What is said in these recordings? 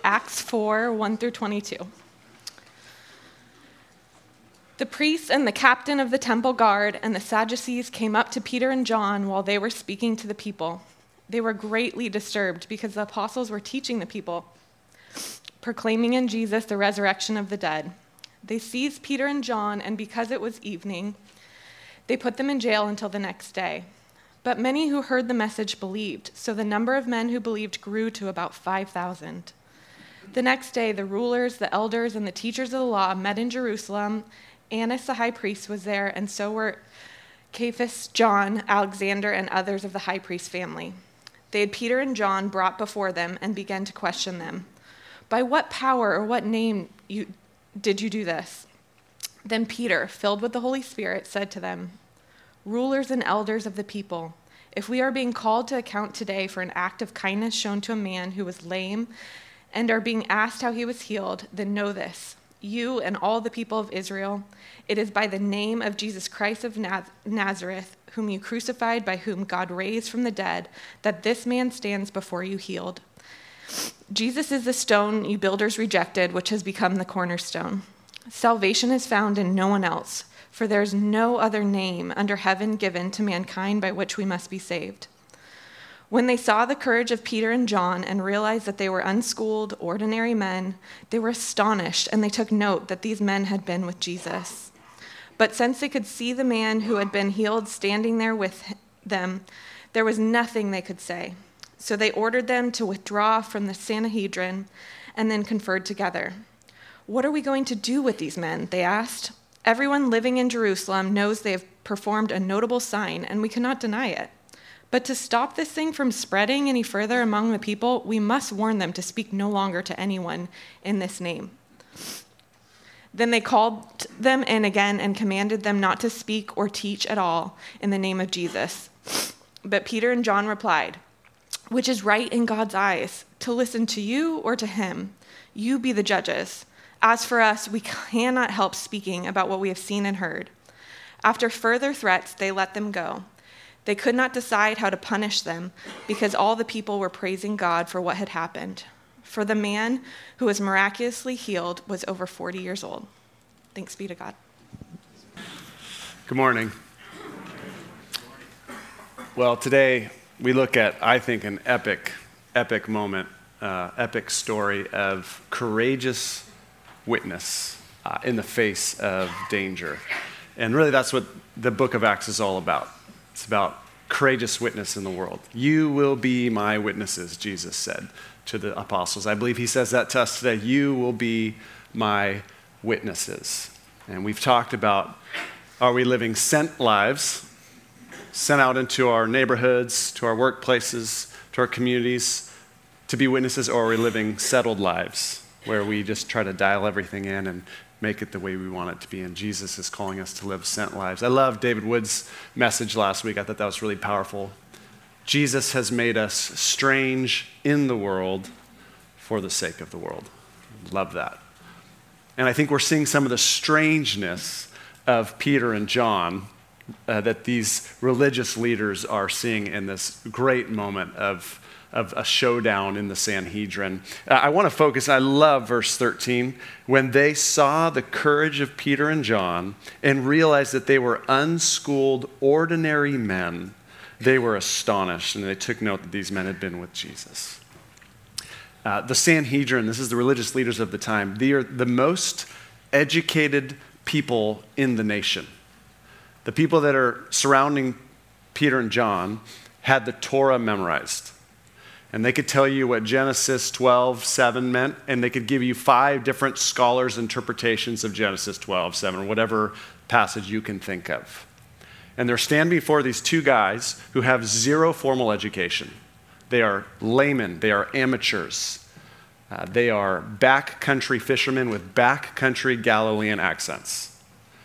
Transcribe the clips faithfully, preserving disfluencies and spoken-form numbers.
Acts four, one through twenty-two. The priests and the captain of the temple guard and the Sadducees came up to Peter and John while they were speaking to the people. They were greatly disturbed because the apostles were teaching the people, proclaiming in Jesus the resurrection of the dead. They seized Peter and John, and because it was evening, they put them in jail until the next day. But many who heard the message believed, so the number of men who believed grew to about five thousand. The next day, the rulers, the elders, and the teachers of the law met in Jerusalem. Annas the high priest was there, and so were Caiaphas, John, Alexander, and others of the high priest's family. They had Peter and John brought before them and began to question them. By what power or what name you, did you do this? Then Peter, filled with the Holy Spirit, said to them, "Rulers and elders of the people, if we are being called to account today for an act of kindness shown to a man who was lame and are being asked how he was healed, then know this, you and all the people of Israel, it is by the name of Jesus Christ of Naz- Nazareth, whom you crucified, by whom God raised from the dead, that this man stands before you healed. Jesus is the stone you builders rejected, which has become the cornerstone. Salvation is found in no one else, for there is no other name under heaven given to mankind by which we must be saved." When they saw the courage of Peter and John and realized that they were unschooled, ordinary men, they were astonished, and they took note that these men had been with Jesus. But since they could see the man who had been healed standing there with them, there was nothing they could say. So they ordered them to withdraw from the Sanhedrin and then conferred together. "What are we going to do with these men?" they asked. "Everyone living in Jerusalem knows they have performed a notable sign, and we cannot deny it. But to stop this thing from spreading any further among the people, we must warn them to speak no longer to anyone in this name." Then they called them in again and commanded them not to speak or teach at all in the name of Jesus. But Peter and John replied, "Which is right in God's eyes, to listen to you or to him? You be the judges. As for us, we cannot help speaking about what we have seen and heard." After further threats, they let them go. They could not decide how to punish them because all the people were praising God for what had happened. For the man who was miraculously healed was over forty years old. Thanks be to God. Good morning. Well, today we look at, I think, an epic, epic moment, uh, epic story of courageous witness uh, in the face of danger. And really that's what the book of Acts is all about. It's about courageous witness in the world. "You will be my witnesses," Jesus said to the apostles. I believe he says that to us today. You will be my witnesses. And we've talked about, are we living sent lives, sent out into our neighborhoods, to our workplaces, to our communities, to be witnesses, or are we living settled lives where we just try to dial everything in and make it the way we want it to be? And Jesus is calling us to live sent lives. I love David Wood's message last week. I thought that was really powerful. Jesus has made us strange in the world for the sake of the world. Love that. And I think we're seeing some of the strangeness of Peter and John uh, that these religious leaders are seeing in this great moment of of a showdown in the Sanhedrin. Uh, I want to focus, I love verse thirteen, when they saw the courage of Peter and John and realized that they were unschooled, ordinary men, they were astonished, and they took note that these men had been with Jesus. Uh, the Sanhedrin, this is the religious leaders of the time, they are the most educated people in the nation. The people that are surrounding Peter and John had the Torah memorized. And they could tell you what Genesis twelve seven meant, and they could give you five different scholars' interpretations of Genesis twelve seven, whatever passage you can think of. And they're standing before these two guys who have zero formal education. They are laymen, they are amateurs. Uh, they are backcountry fishermen with backcountry Galilean accents.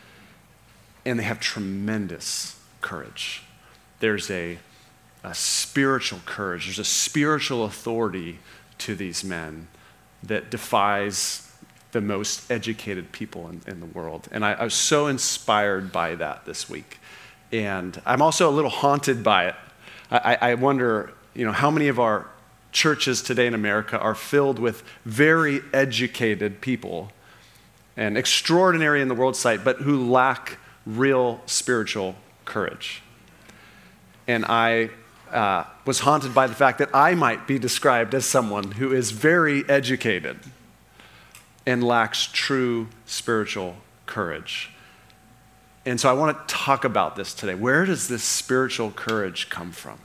And they have tremendous courage. There's a A spiritual courage. There's a spiritual authority to these men that defies the most educated people in, in the world. And I, I was so inspired by that this week. And I'm also a little haunted by it. I, I wonder, you know, how many of our churches today in America are filled with very educated people and extraordinary in the world sight, but who lack real spiritual courage. And I uh, was haunted by the fact that I might be described as someone who is very educated and lacks true spiritual courage. And so I want to talk about this today. Where does this spiritual courage come from?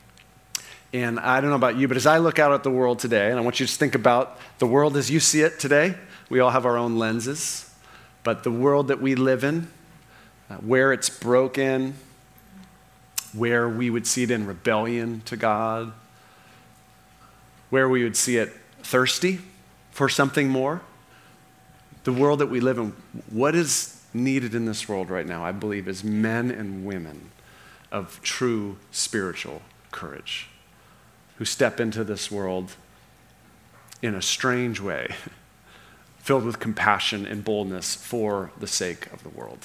And I don't know about you, but as I look out at the world today, and I want you to think about the world as you see it today, we all have our own lenses, but the world that we live in, uh, where it's broken, where we would see it in rebellion to God, where we would see it thirsty for something more, the world that we live in, what is needed in this world right now, I believe, is men and women of true spiritual courage who step into this world in a strange way, filled with compassion and boldness for the sake of the world.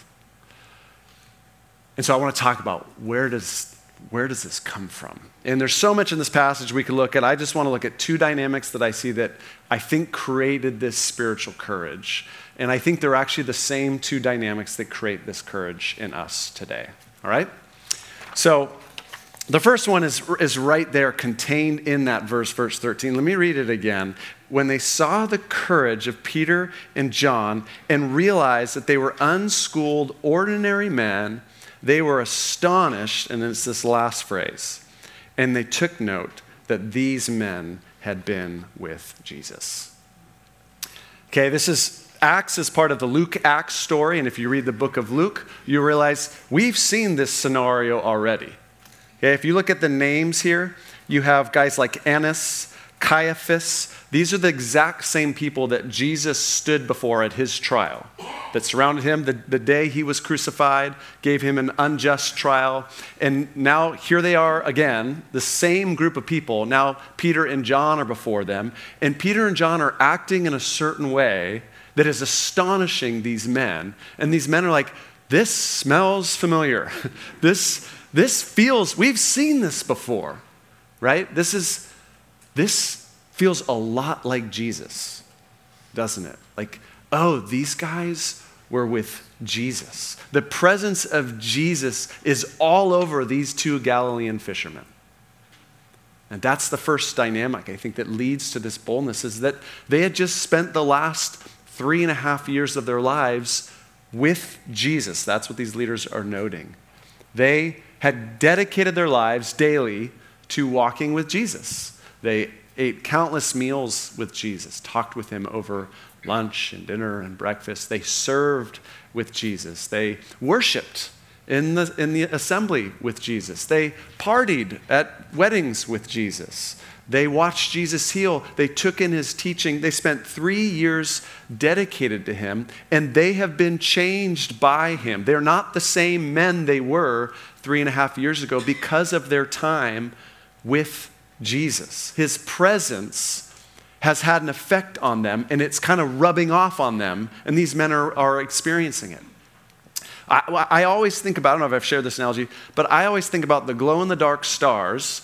And so I want to talk about where does where does this come from? And there's so much in this passage we could look at. I just want to look at two dynamics that I see that I think created this spiritual courage. And I think they're actually the same two dynamics that create this courage in us today. All right? So the first one is, is right there contained in that verse, verse thirteen. Let me read it again. When they saw the courage of Peter and John and realized that they were unschooled, ordinary men, they were astonished, and it's this last phrase, and they took note that these men had been with Jesus. Okay, this is Acts is part of the Luke Acts story, and if you read the book of Luke, you realize we've seen this scenario already. Okay, if you look at the names here, you have guys like Annas, Caiaphas. These are the exact same people that Jesus stood before at his trial, that surrounded him the, the day he was crucified, gave him an unjust trial. And now here they are again, the same group of people. Now Peter and John are before them, and Peter and John are acting in a certain way that is astonishing these men. And these men are like, this smells familiar. this, this feels, we've seen this before, right? This is, this feels a lot like Jesus, doesn't it? Like, oh, these guys were with Jesus. The presence of Jesus is all over these two Galilean fishermen. And that's the first dynamic, I think, that leads to this boldness, is that they had just spent the last three and a half years of their lives with Jesus. That's what these leaders are noting. They had dedicated their lives daily to walking with Jesus. They ate countless meals with Jesus, talked with him over lunch and dinner and breakfast. They served with Jesus. They worshiped in the, in the assembly with Jesus. They partied at weddings with Jesus. They watched Jesus heal. They took in his teaching. They spent three years dedicated to him, and they have been changed by him. They're not the same men they were three and a half years ago because of their time with Jesus. His presence has had an effect on them, and it's kind of rubbing off on them, and these men are, are experiencing it. I, I always think about, I don't know if I've shared this analogy, but I always think about the glow-in-the-dark stars,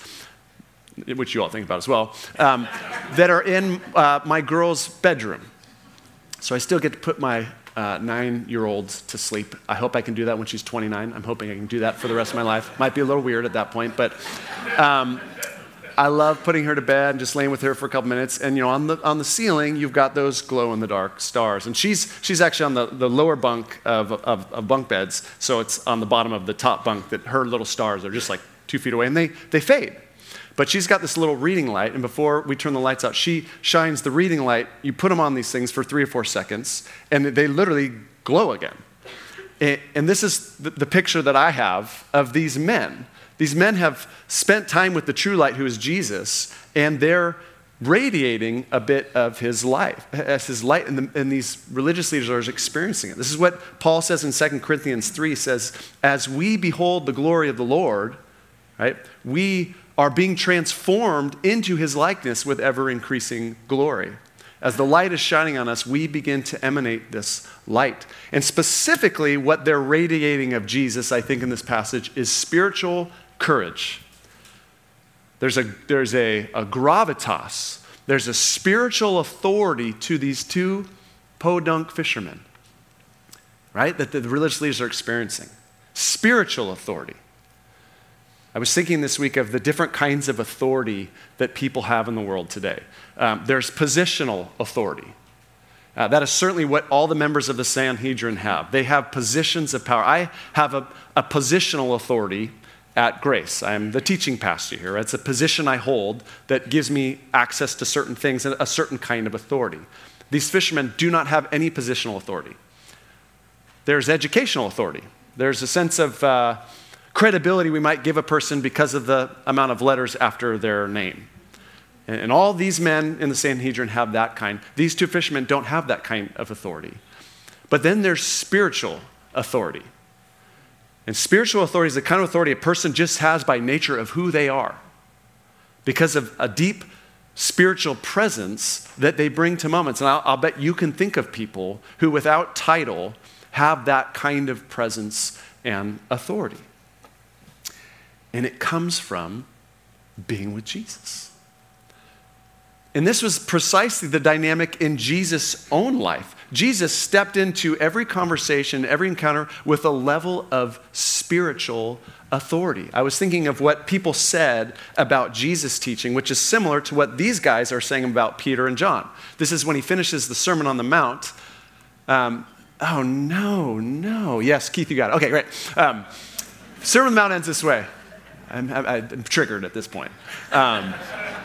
which you all think about as well, um, that are in uh, my girl's bedroom. So I still get to put my uh, nine-year-old to sleep. I hope I can do that when she's twenty-nine. I'm hoping I can do that for the rest of my life. Might be a little weird at that point, but um, I love putting her to bed and just laying with her for a couple minutes. And you know, on the on the ceiling, you've got those glow-in-the-dark stars. And she's she's actually on the, the lower bunk of, of, of bunk beds, so it's on the bottom of the top bunk that her little stars are just like two feet away, and they they fade. But she's got this little reading light, and before we turn the lights out, she shines the reading light. You put them on these things for three or four seconds, and they literally glow again. And this is the picture that I have of these men. These men have spent time with the true light, who is Jesus, and they're radiating a bit of his life, as his light, and, the, and these religious leaders are experiencing it. This is what Paul says in Second Corinthians three, says, as we behold the glory of the Lord, right, we are being transformed into his likeness with ever-increasing glory. As the light is shining on us, we begin to emanate this light. And specifically, what they're radiating of Jesus, I think, in this passage, is spiritual courage. There's a, there's a, a gravitas. There's a spiritual authority to these two podunk fishermen, right? That the religious leaders are experiencing. Spiritual authority. I was thinking this week of the different kinds of authority that people have in the world today. Um, there's positional authority. Uh, that is certainly what all the members of the Sanhedrin have. They have positions of power. I have a, a positional authority at Grace. I'm the teaching pastor here. It's a position I hold that gives me access to certain things and a certain kind of authority. These fishermen do not have any positional authority. There's educational authority. There's a sense of uh, credibility we might give a person because of the amount of letters after their name. And, and all these men in the Sanhedrin have that kind. These two fishermen don't have that kind of authority. But then there's spiritual authority. And spiritual authority is the kind of authority a person just has by nature of who they are, because of a deep spiritual presence that they bring to moments. And I'll, I'll bet you can think of people who without title have that kind of presence and authority. And it comes from being with Jesus. And this was precisely the dynamic in Jesus' own life. Jesus stepped into every conversation, every encounter with a level of spiritual authority. I was thinking of what people said about Jesus' teaching, which is similar to what these guys are saying about Peter and John. This is when he finishes the Sermon on the Mount. Um, oh, no, no. Yes, Keith, you got it. Okay, great. Um, Sermon on the Mount ends this way. I'm, I'm, I'm triggered at this point. Um,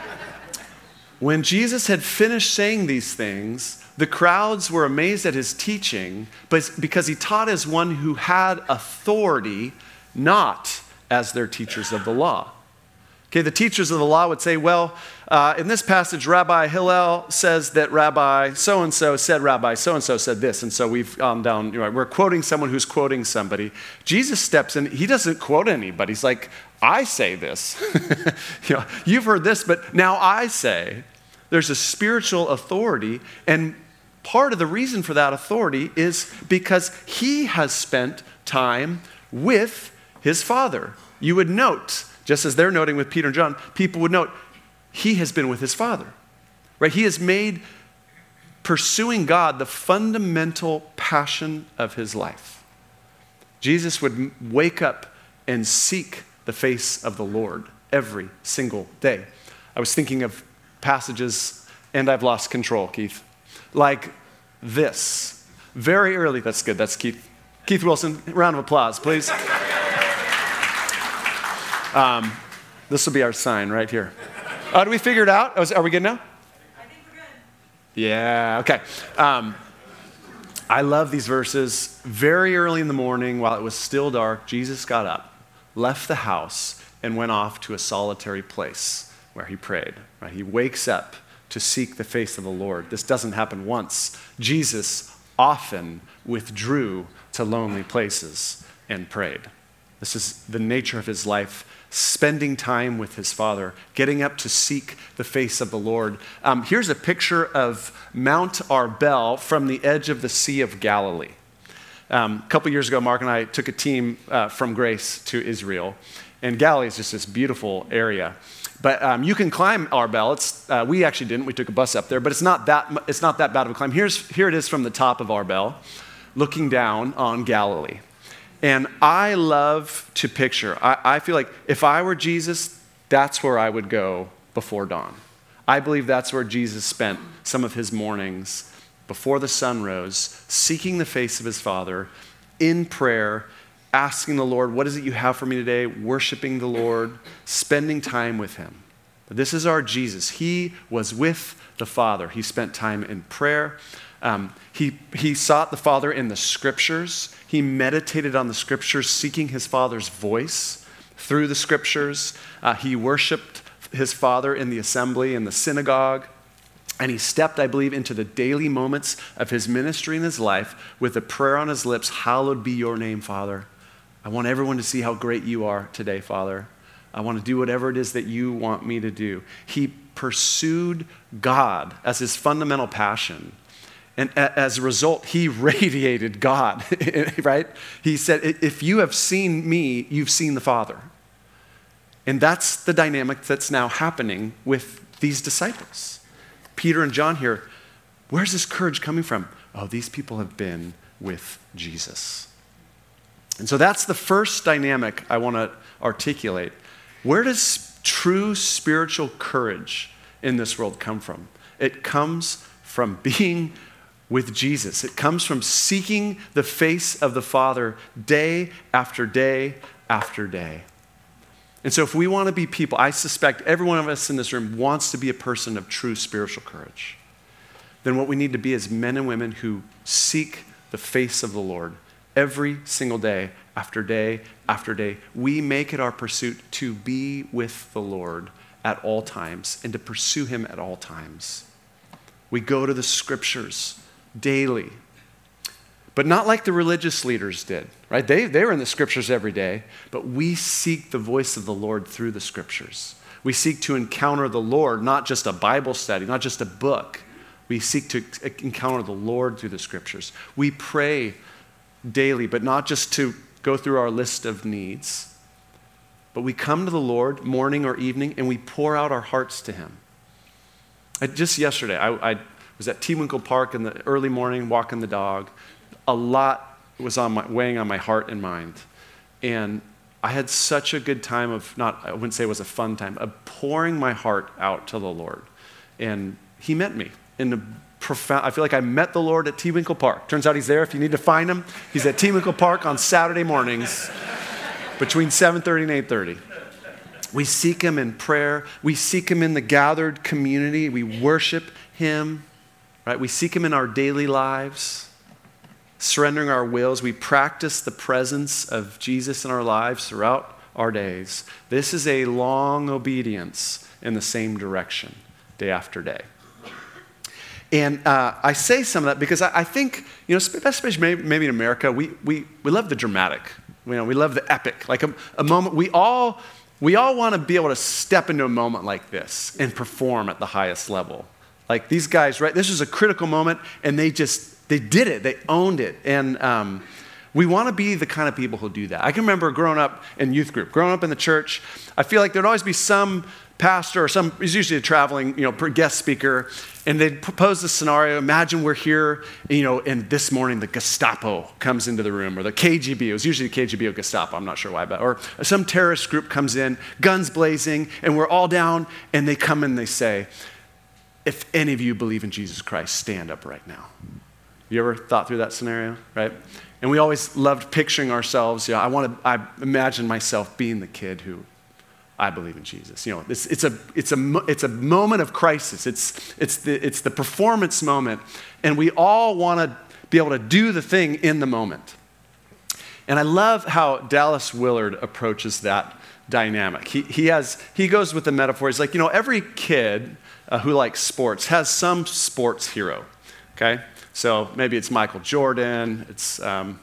when Jesus had finished saying these things, the crowds were amazed at his teaching, but because he taught as one who had authority, not as their teachers of the law. Okay, the teachers of the law would say, well, uh, in this passage, Rabbi Hillel says that Rabbi so-and-so said Rabbi so-and-so said this, and so we've gone down, you know, we're quoting someone who's quoting somebody. Jesus steps in, he doesn't quote anybody. He's like, I say this. you know, you've heard this, but now I say. There's a spiritual authority, and part of the reason for that authority is because he has spent time with his Father. You would note, just as they're noting with Peter and John, people would note, he has been with his Father, right? He has made pursuing God the fundamental passion of his life. Jesus would wake up and seek the face of the Lord every single day. I was thinking of passages, and I've lost control, Keith, like this. Very early, that's good, that's Keith. Keith Wilson, round of applause, please. Um, this will be our sign right here. Oh, do we figure it out? Oh, are we good now? I think we're good. Yeah, okay. Um, I love these verses. Very early in the morning, while it was still dark, Jesus got up, left the house, and went off to a solitary place where he prayed. Right? He wakes up to seek the face of the Lord. This doesn't happen once. Jesus often withdrew to lonely places and prayed. This is the nature of his life, spending time with his Father, getting up to seek the face of the Lord. Um, here's a picture of Mount Arbel from the edge of the Sea of Galilee. Um, a couple years ago, Mark and I took a team uh, from Grace to Israel, and Galilee is just this beautiful area. But um, you can climb Arbel. It's, uh, we actually didn't. We took a bus up there, but it's not that it's not that bad of a climb. Here's here it is from the top of Arbel, looking down on Galilee. And I love to picture. I, I feel like if I were Jesus, that's where I would go before dawn. I believe that's where Jesus spent some of his mornings before the sun rose, seeking the face of his Father in prayer, asking the Lord, what is it you have for me today? Worshiping the Lord, spending time with him. This is our Jesus. He was with the Father. He spent time in prayer. Um, he, he sought the Father in the Scriptures. He meditated on the Scriptures, seeking his Father's voice through the Scriptures. Uh, he worshiped his Father in the assembly, in the synagogue. And he stepped, I believe, into the daily moments of his ministry in his life with a prayer on his lips, hallowed be your name, Father. I want everyone to see how great you are today, Father. I want to do whatever it is that you want me to do. He pursued God as his fundamental passion. And as a result, he radiated God, right? He said, if you have seen me, you've seen the Father. And that's the dynamic that's now happening with these disciples. Peter and John here, where's this courage coming from? Oh, these people have been with Jesus. And so that's the first dynamic I want to articulate. Where does true spiritual courage in this world come from? It comes from being with Jesus. It comes from seeking the face of the Father day after day after day. And so if we want to be people, I suspect every one of us in this room wants to be a person of true spiritual courage. Then what we need to be is men and women who seek the face of the Lord every single day, after day, after day. We make it our pursuit to be with the Lord at all times and to pursue him at all times. We go to the scriptures daily, but not like the religious leaders did, right? They, they were in the scriptures every day, but we seek the voice of the Lord through the scriptures. We seek to encounter the Lord, not just a Bible study, not just a book. We seek to encounter the Lord through the scriptures. We pray daily, but not just to go through our list of needs, but we come to the Lord morning or evening and we pour out our hearts to him. I, just yesterday, I, I was at Tewinkle Park in the early morning, walking the dog. A lot was on my, weighing on my heart and mind. And I had such a good time of, not, I wouldn't say it was a fun time, of pouring my heart out to the Lord. And he met me in a profound, I feel like I met the Lord at Tewinkle Park. Turns out he's there if you need to find him. He's at Tewinkle Park on Saturday mornings between seven thirty and eight thirty. We seek him in prayer. We seek him in the gathered community. We worship him, right? We seek him in our daily lives, surrendering our wills. We practice the presence of Jesus in our lives throughout our days. This is a long obedience in the same direction, day after day. And uh, I say some of that because I, I think, you know, especially maybe, maybe in America, we, we, we love the dramatic. You know, we love the epic. Like a, a moment, we all, we all want to be able to step into a moment like this and perform at the highest level. Like these guys, right? This was a critical moment, and they just, they did it. They owned it. And um, we want to be the kind of people who do that. I can remember growing up in youth group, growing up in the church, I feel like there'd always be some pastor or some, it's usually a traveling, you know, guest speaker, and they'd propose this scenario. Imagine we're here, you know, and this morning the Gestapo comes into the room, or the K G B. It was usually the K G B or Gestapo. I'm not sure why, but or some terrorist group comes in, guns blazing, and we're all down, and they come in and they say, if any of you believe in Jesus Christ, stand up right now. You ever thought through that scenario, right? And we always loved picturing ourselves. You know, I want to, I imagine myself being the kid who, I believe in Jesus. You know, it's, it's a it's a it's a moment of crisis. It's it's the it's the performance moment, and we all want to be able to do the thing in the moment. And I love how Dallas Willard approaches that dynamic. He he has he goes with the metaphor. He's like, you know, every kid uh, who likes sports has some sports hero. Okay, so maybe it's Michael Jordan. It's um,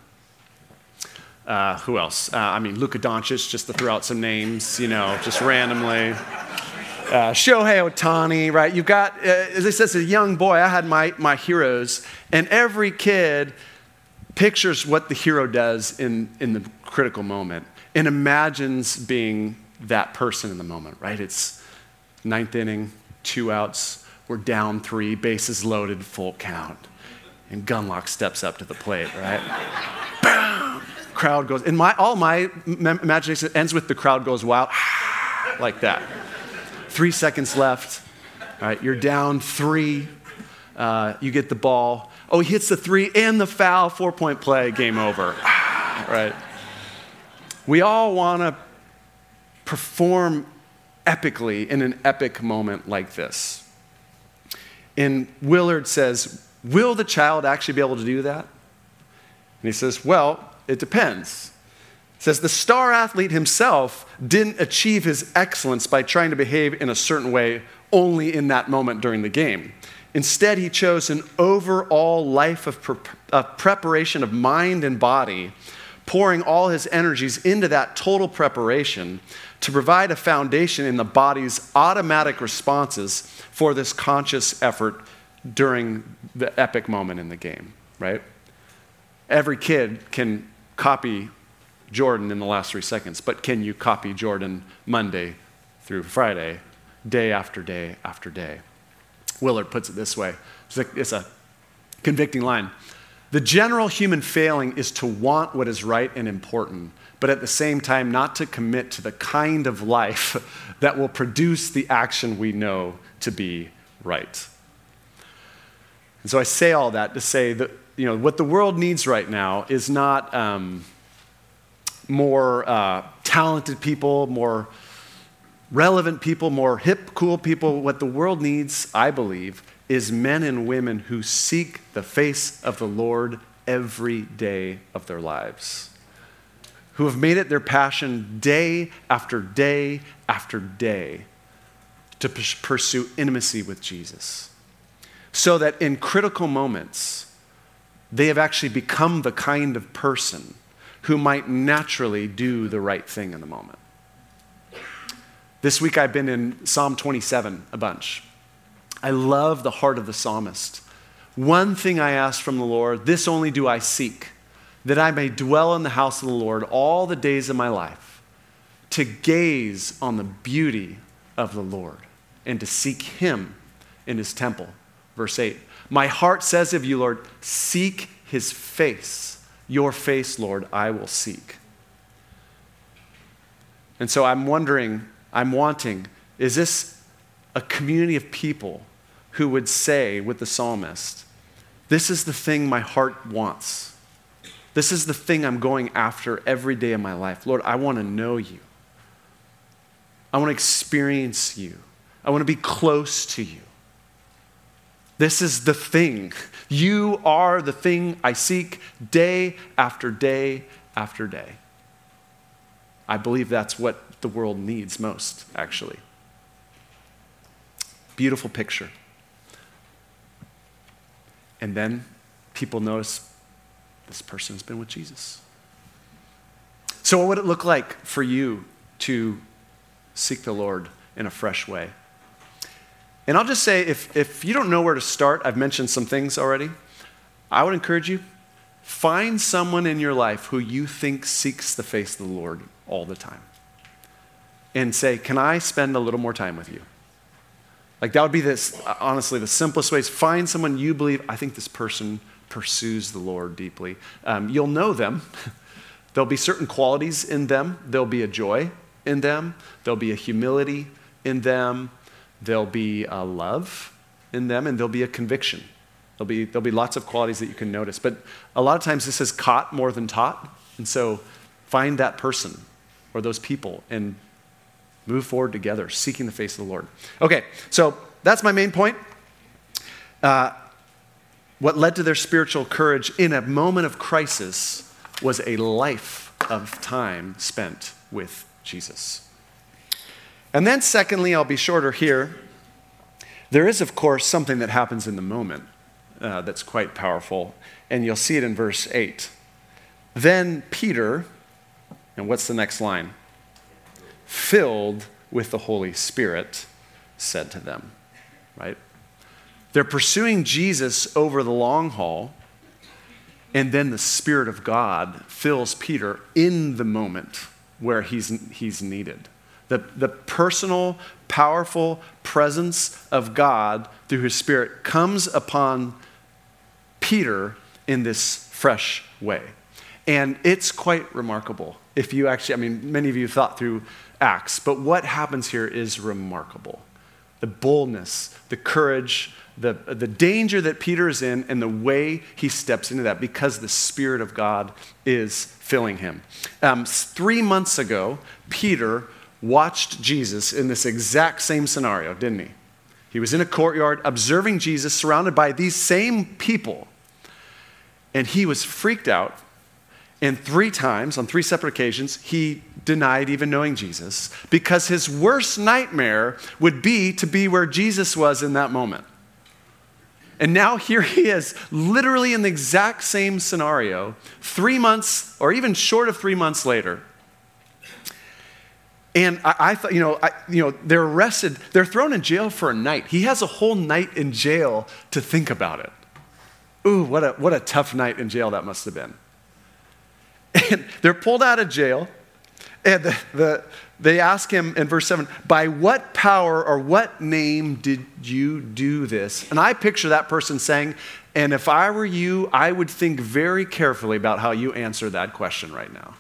Uh, who else? Uh, I mean, Luka Doncic, just to throw out some names, you know, just randomly. Uh, Shohei Ohtani, right? You've got, uh, as I said, as a young boy, I had my, my heroes, and every kid pictures what the hero does in, in the critical moment and imagines being that person in the moment, right? It's ninth inning, two outs, we're down three, bases loaded, full count. And Gunlock steps up to the plate, right? Bam! Crowd goes, and my all my imagination ends with the crowd goes wild, like that. Three seconds left. All right, you're down three. Uh, you get the ball. Oh, he hits the three and the foul. Four-point play. Game over. Right. We all want to perform epically in an epic moment like this. And Willard says, will the child actually be able to do that? And he says, well, it depends. It says the star athlete himself didn't achieve his excellence by trying to behave in a certain way only in that moment during the game. Instead, he chose an overall life of, pre- of preparation of mind and body, pouring all his energies into that total preparation to provide a foundation in the body's automatic responses for this conscious effort during the epic moment in the game, right? Every kid can copy Jordan in the last three seconds, but can you copy Jordan Monday through Friday, day after day after day? Willard puts it this way. It's a, it's a convicting line. The general human failing is to want what is right and important, but at the same time not to commit to the kind of life that will produce the action we know to be right. And so I say all that to say that, you know, what the world needs right now is not um, more uh, talented people, more relevant people, more hip, cool people. What the world needs, I believe, is men and women who seek the face of the Lord every day of their lives, who have made it their passion day after day after day to p- pursue intimacy with Jesus, so that in critical moments, they have actually become the kind of person who might naturally do the right thing in the moment. This week I've been in Psalm twenty-seven a bunch. I love the heart of the psalmist. One thing I ask from the Lord, this only do I seek, that I may dwell in the house of the Lord all the days of my life, to gaze on the beauty of the Lord and to seek him in his temple. Verse eight, my heart says of you, Lord, seek his face. Your face, Lord, I will seek. And so I'm wondering, I'm wanting, is this a community of people who would say with the psalmist, this is the thing my heart wants. This is the thing I'm going after every day of my life. Lord, I want to know you. I want to experience you. I want to be close to you. This is the thing. You are the thing I seek day after day after day. I believe that's what the world needs most, actually. Beautiful picture. And then people notice this person's been with Jesus. So what would it look like for you to seek the Lord in a fresh way? And I'll just say, if, if you don't know where to start, I've mentioned some things already. I would encourage you, find someone in your life who you think seeks the face of the Lord all the time. And say, can I spend a little more time with you? Like that would be this, honestly, the simplest way is find someone you believe, I think this person pursues the Lord deeply. Um, you'll know them. There'll be certain qualities in them. There'll be a joy in them. There'll be a humility in them. There'll be a love in them, and there'll be a conviction. There'll be, there'll be lots of qualities that you can notice. But a lot of times this is caught more than taught. And so find that person or those people and move forward together, seeking the face of the Lord. Okay, so that's my main point. Uh, what led to their spiritual courage in a moment of crisis was a life of time spent with Jesus. And then secondly, I'll be shorter here. There is, of course, something that happens in the moment uh, that's quite powerful, and you'll see it in verse eight. Then Peter, and what's the next line? Filled with the Holy Spirit, said to them, right? They're pursuing Jesus over the long haul, and then the Spirit of God fills Peter in the moment where he's, he's needed. The, the personal, powerful presence of God through his Spirit comes upon Peter in this fresh way. And it's quite remarkable. If you actually, I mean, many of you thought through Acts, but what happens here is remarkable. The boldness, the courage, the, the danger that Peter is in, and the way he steps into that because the Spirit of God is filling him. Um, three months ago, Peter watched Jesus in this exact same scenario, didn't he? He was in a courtyard observing Jesus surrounded by these same people, and he was freaked out. And three times, on three separate occasions, he denied even knowing Jesus because his worst nightmare would be to be where Jesus was in that moment. And now here he is, literally in the exact same scenario, three months or even short of three months later. And I, I thought, you know, I, you know, they're arrested, they're thrown in jail for a night. He has a whole night in jail to think about it. Ooh, what a what a tough night in jail that must have been. And they're pulled out of jail, and the, the, they ask him in verse seven, by what power or what name did you do this? And I picture that person saying, and if I were you, I would think very carefully about how you answer that question right now.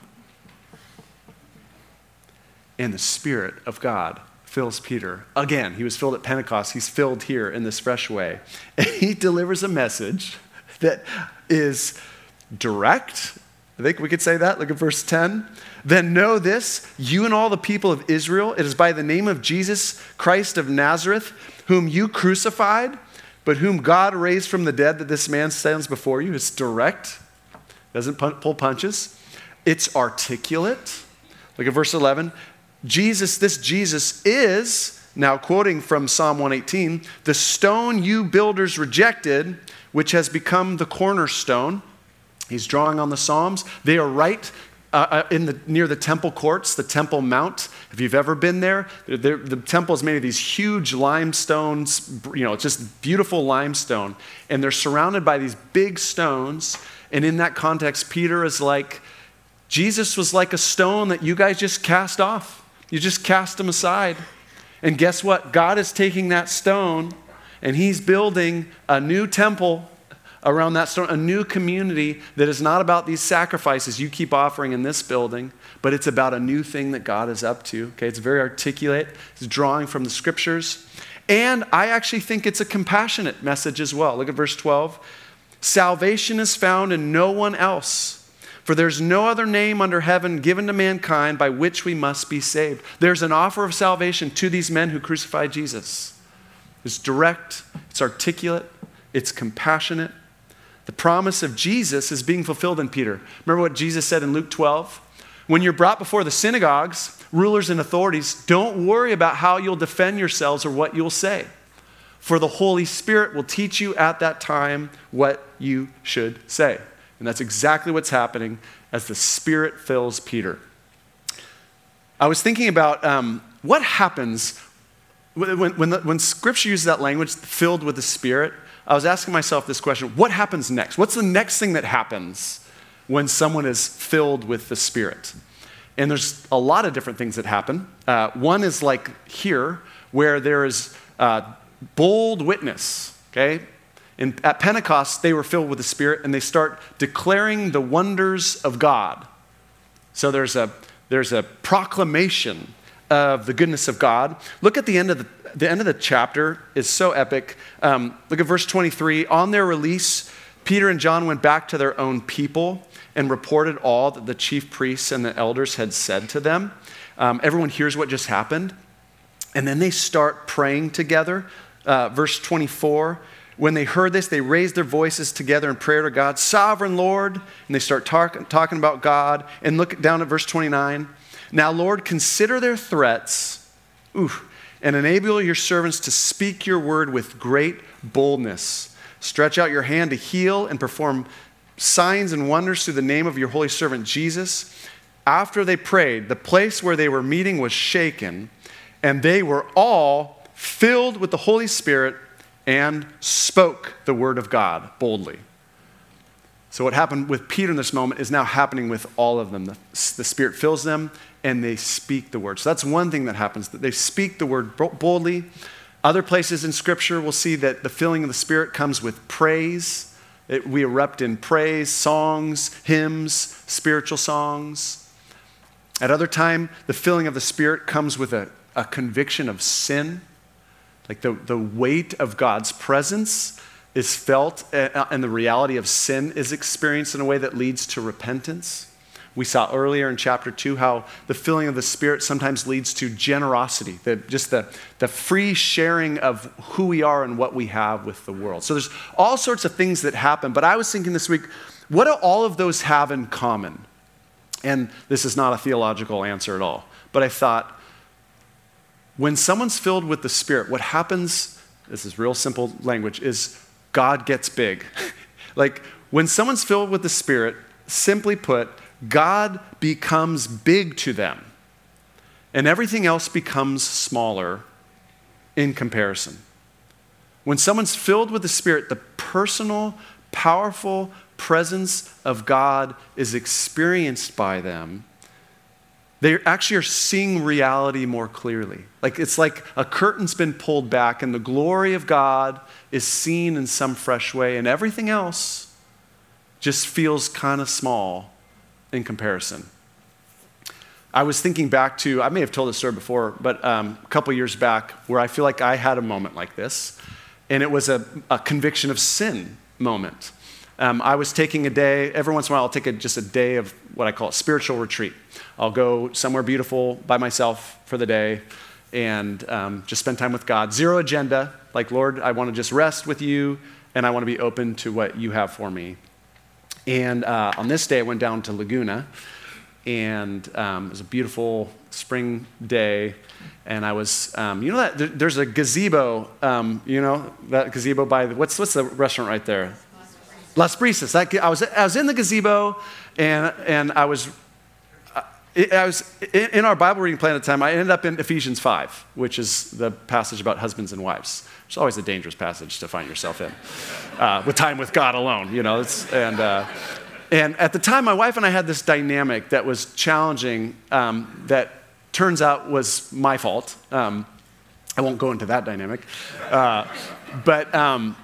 And the Spirit of God fills Peter. Again, he was filled at Pentecost. He's filled here in this fresh way. And he delivers a message that is direct. I think we could say that. Look at verse ten. Then know this, you and all the people of Israel, it is by the name of Jesus Christ of Nazareth, whom you crucified, but whom God raised from the dead, that this man stands before you. It's direct. Doesn't pull punches. It's articulate. Look at verse eleven. Jesus, this Jesus is, now quoting from Psalm one eighteen, the stone you builders rejected, which has become the cornerstone. He's drawing on the Psalms. They are right uh, in the, near the temple courts, the Temple Mount. If you've ever been there, the temple is made of these huge limestones, you know, it's just beautiful limestone. And they're surrounded by these big stones. And in that context, Peter is like, Jesus was like a stone that you guys just cast off. You just cast him aside. And guess what? God is taking that stone and he's building a new temple around that stone, a new community that is not about these sacrifices you keep offering in this building, but it's about a new thing that God is up to. Okay, it's very articulate. It's drawing from the scriptures. And I actually think it's a compassionate message as well. Look at verse twelve. Salvation is found in no one else. For there's no other name under heaven given to mankind by which we must be saved. There's an offer of salvation to these men who crucified Jesus. It's direct, it's articulate, it's compassionate. The promise of Jesus is being fulfilled in Peter. Remember what Jesus said in Luke twelve? When you're brought before the synagogues, rulers and authorities, don't worry about how you'll defend yourselves or what you'll say. For the Holy Spirit will teach you at that time what you should say. And that's exactly what's happening as the Spirit fills Peter. I was thinking about um, what happens when, when, the, when Scripture uses that language, filled with the Spirit. I was asking myself this question, what happens next? What's the next thing that happens when someone is filled with the Spirit? And there's a lot of different things that happen. Uh, one is like here, where there is uh, bold witness, okay? In, at Pentecost, they were filled with the Spirit, and they start declaring the wonders of God. So there's a, there's a proclamation of the goodness of God. Look at the end of the, the end of the chapter is so epic. Um, look at verse twenty-three. On their release, Peter and John went back to their own people and reported all that the chief priests and the elders had said to them. Um, everyone hears what just happened. And then they start praying together. Uh, verse twenty-four. When they heard this, they raised their voices together in prayer to God, Sovereign Lord, and they start talk, talking about God. And look down at verse twenty-nine. Now, Lord, consider their threats, oof, and enable your servants to speak your word with great boldness. Stretch out your hand to heal and perform signs and wonders through the name of your holy servant Jesus. After they prayed, the place where they were meeting was shaken, and they were all filled with the Holy Spirit and spoke the word of God boldly. So what happened with Peter in this moment is now happening with all of them. The, the Spirit fills them, and they speak the word. So that's one thing that happens, that they speak the word boldly. Other places in Scripture, we'll see that the filling of the Spirit comes with praise. It, we erupt in praise, songs, hymns, spiritual songs. At other time, the filling of the Spirit comes with a, a conviction of sin. Like the, the weight of God's presence is felt, uh, and the reality of sin is experienced in a way that leads to repentance. We saw earlier in chapter two how the filling of the Spirit sometimes leads to generosity, the, just the, the free sharing of who we are and what we have with the world. So there's all sorts of things that happen, but I was thinking this week, what do all of those have in common? And this is not a theological answer at all, but I thought, when someone's filled with the Spirit, what happens, this is real simple language, is God gets big. Like when someone's filled with the Spirit, simply put, God becomes big to them. And everything else becomes smaller in comparison. When someone's filled with the Spirit, the personal, powerful presence of God is experienced by them, they actually are seeing reality more clearly. Like it's like a curtain's been pulled back and the glory of God is seen in some fresh way, and everything else just feels kind of small in comparison. I was thinking back to, I may have told this story before, but um, a couple years back where I feel like I had a moment like this, and it was a, a conviction of sin moment. Um, I was taking a day, every once in a while I'll take a, just a day of what I call a spiritual retreat. I'll go somewhere beautiful by myself for the day and um, just spend time with God. Zero agenda, like, Lord, I want to just rest with you and I want to be open to what you have for me. And uh, on this day I went down to Laguna, and um, it was a beautiful spring day, and I was, um, you know that, there, there's a gazebo, um, you know, that gazebo by, the, what's what's the restaurant right there? Las Brisas. That, I was I was in the gazebo, and and I was I was in our Bible reading plan at the time. I ended up in Ephesians five, which is the passage about husbands and wives. It's always a dangerous passage to find yourself in, uh, with time with God alone. You know, it's, and uh, and at the time, my wife and I had this dynamic that was challenging. Um, that turns out was my fault. Um, I won't go into that dynamic, uh, but. Um,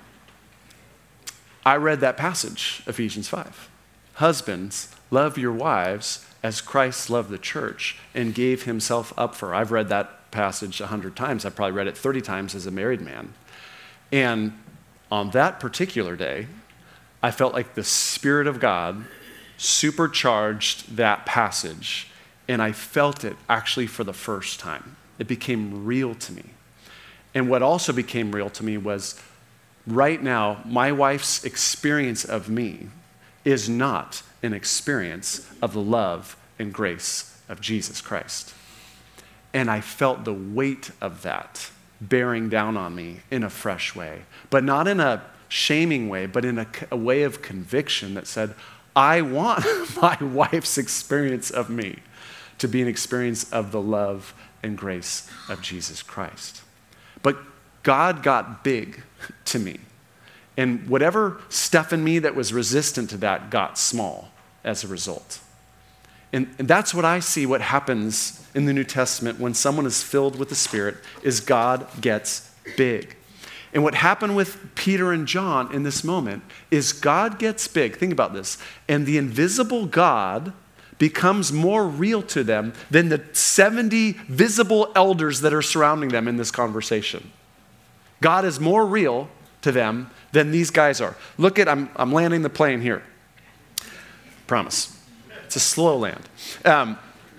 I read that passage, Ephesians five. Husbands, love your wives as Christ loved the church and gave himself up for her. I've read that passage a hundred times. I've probably read it thirty times as a married man. And on that particular day, I felt like the Spirit of God supercharged that passage, and I felt it actually for the first time. It became real to me. And what also became real to me was, right now, my wife's experience of me is not an experience of the love and grace of Jesus Christ. And I felt the weight of that bearing down on me in a fresh way, but not in a shaming way, but in a, a way of conviction that said, I want my wife's experience of me to be an experience of the love and grace of Jesus Christ. But God got big to me. And whatever stuff in me that was resistant to that got small as a result. And, and that's what I see what happens in the New Testament when someone is filled with the Spirit, is God gets big. And what happened with Peter and John in this moment is God gets big. Think about this. And the invisible God becomes more real to them than the seventy visible elders that are surrounding them in this conversation. God is more real to them than these guys are. Look at, I'm, I'm landing the plane here. Promise. It's a slow land. Um,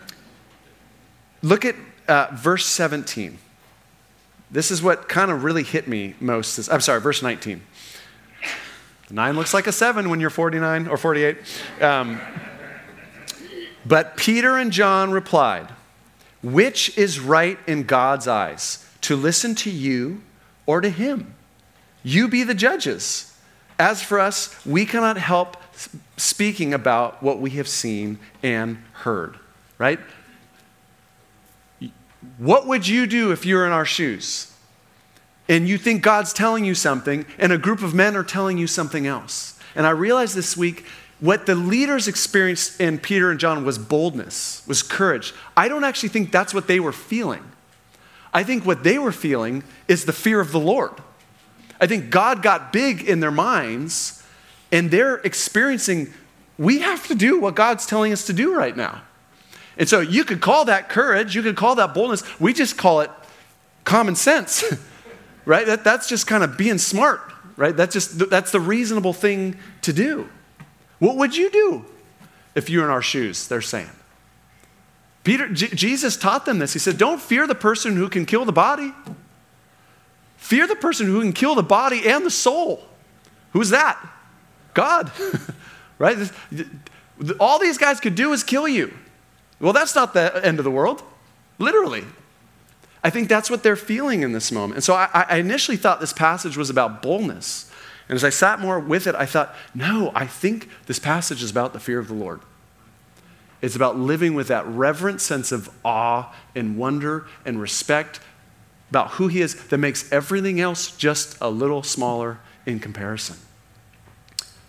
look at uh, verse seventeen. This is what kind of really hit me most. Is, I'm sorry, verse nineteen. Nine looks like a seven when you're forty-nine or forty-eight. Um, but Peter and John replied, which is right in God's eyes, to listen to you or to him? You be the judges. As for us, we cannot help speaking about what we have seen and heard. Right? What would you do if you were in our shoes? And you think God's telling you something, and a group of men are telling you something else. And I realized this week, what the leaders experienced in Peter and John was boldness, was courage. I don't actually think that's what they were feeling. I think what they were feeling is the fear of the Lord. I think God got big in their minds, and they're experiencing, we have to do what God's telling us to do right now. And so you could call that courage, you could call that boldness. We just call it common sense, right? That, that's just kind of being smart, right? That's just, that's the reasonable thing to do. What would you do if you were in our shoes, they're saying? Peter, J- Jesus taught them this. He said, don't fear the person who can kill the body. Fear the person who can kill the body and the soul. Who's that? God, right? All these guys could do is kill you. Well, that's not the end of the world, literally. I think that's what they're feeling in this moment. And so I, I initially thought this passage was about boldness. And as I sat more with it, I thought, no, I think this passage is about the fear of the Lord. It's about living with that reverent sense of awe and wonder and respect about who he is that makes everything else just a little smaller in comparison.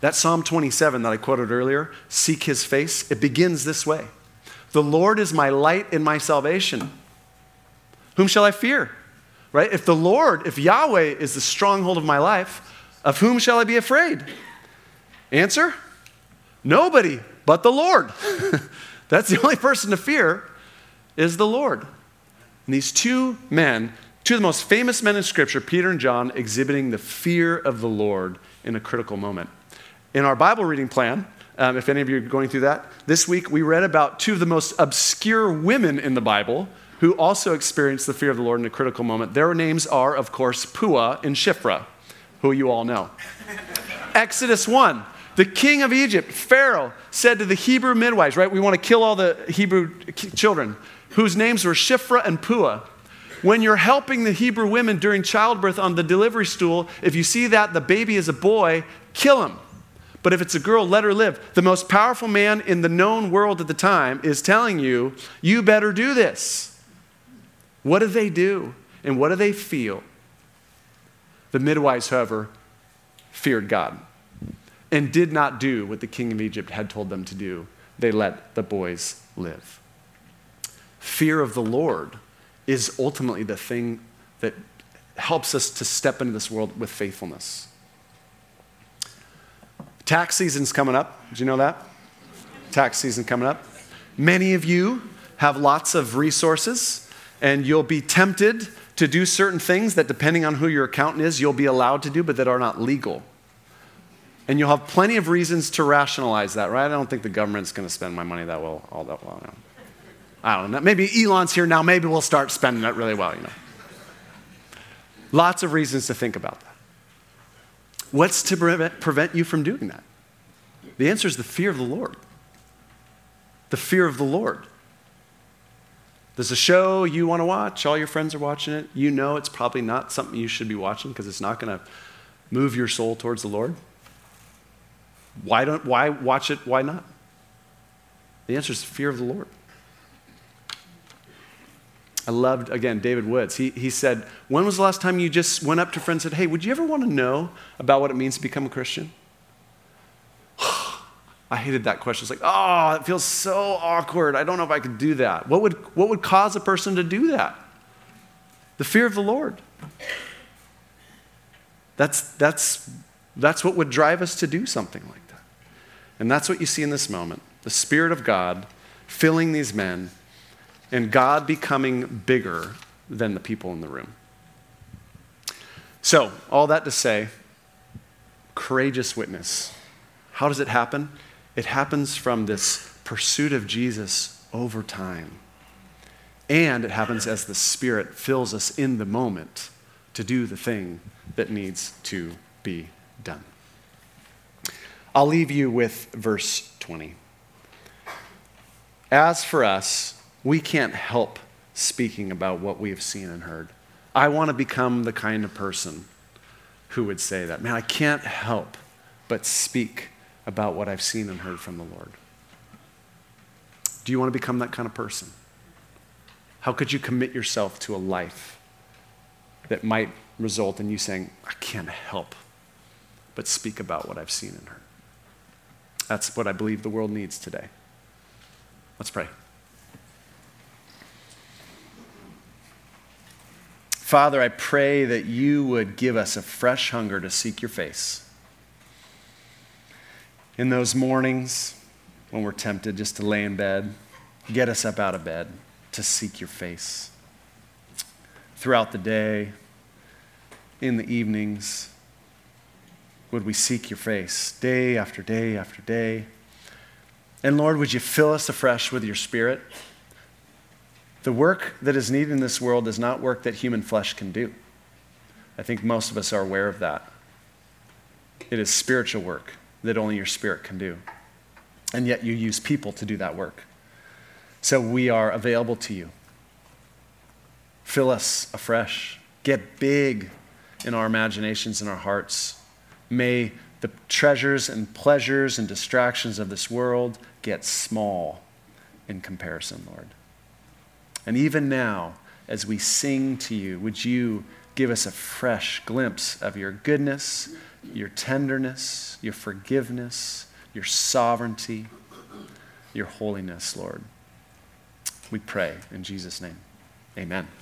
That Psalm twenty-seven that I quoted earlier, seek his face, it begins this way. The Lord is my light and my salvation. Whom shall I fear? Right? If the Lord, if Yahweh is the stronghold of my life, of whom shall I be afraid? Answer? Nobody but the Lord. That's the only person to fear is the Lord. And these two men, two of the most famous men in Scripture, Peter and John, exhibiting the fear of the Lord in a critical moment. In our Bible reading plan, um, if any of you are going through that, this week we read about two of the most obscure women in the Bible who also experienced the fear of the Lord in a critical moment. Their names are, of course, Puah and Shiphrah, who you all know. Exodus one, the king of Egypt, Pharaoh, said to the Hebrew midwives, right, we want to kill all the Hebrew children, whose names were Shiphrah and Puah. When you're helping the Hebrew women during childbirth on the delivery stool, if you see that the baby is a boy, kill him. But if it's a girl, let her live. The most powerful man in the known world at the time is telling you, you better do this. What do they do? And what do they feel? The midwives, however, feared God and did not do what the king of Egypt had told them to do. They let the boys live. Fear of the Lord is ultimately the thing that helps us to step into this world with faithfulness. Tax season's coming up. Did you know that? Tax season coming up. Many of you have lots of resources, and you'll be tempted to do certain things that, depending on who your accountant is, you'll be allowed to do, but that are not legal. And you'll have plenty of reasons to rationalize that, right? I don't think the government's going to spend my money that well, all that well. No. I don't know. Maybe Elon's here now. Maybe we'll start spending it really well, you know. Lots of reasons to think about that. What's to prevent, prevent you from doing that? The answer is the fear of the Lord. The fear of the Lord. There's a show you want to watch. All your friends are watching it. You know it's probably not something you should be watching because it's not going to move your soul towards the Lord. Why don't? Why watch it? Why not? The answer is the fear of the Lord. I loved, again, David Woods. He, he said, when was the last time you just went up to a friend and said, hey, would you ever want to know about what it means to become a Christian? I hated that question. It's like, oh, it feels so awkward. I don't know if I could do that. What would, what would cause a person to do that? The fear of the Lord. That's, that's, that's what would drive us to do something like that. And that's what you see in this moment. The Spirit of God filling these men and God becoming bigger than the people in the room. So, all that to say, courageous witness. How does it happen? It happens from this pursuit of Jesus over time. And it happens as the Spirit fills us in the moment to do the thing that needs to be done. I'll leave you with verse twenty. As for us, we can't help speaking about what we have seen and heard. I want to become the kind of person who would say that. Man, I can't help but speak about what I've seen and heard from the Lord. Do you want to become that kind of person? How could you commit yourself to a life that might result in you saying, I can't help but speak about what I've seen and heard? That's what I believe the world needs today. Let's pray. Father, I pray that you would give us a fresh hunger to seek your face. In those mornings when we're tempted just to lay in bed, get us up out of bed to seek your face. Throughout the day, in the evenings, would we seek your face day after day after day? And Lord, would you fill us afresh with your Spirit? The work that is needed in this world is not work that human flesh can do. I think most of us are aware of that. It is spiritual work that only your Spirit can do. And yet you use people to do that work. So we are available to you. Fill us afresh. Get big in our imaginations and our hearts. May the treasures and pleasures and distractions of this world get small in comparison, Lord. And even now, as we sing to you, would you give us a fresh glimpse of your goodness, your tenderness, your forgiveness, your sovereignty, your holiness, Lord. We pray in Jesus' name. Amen.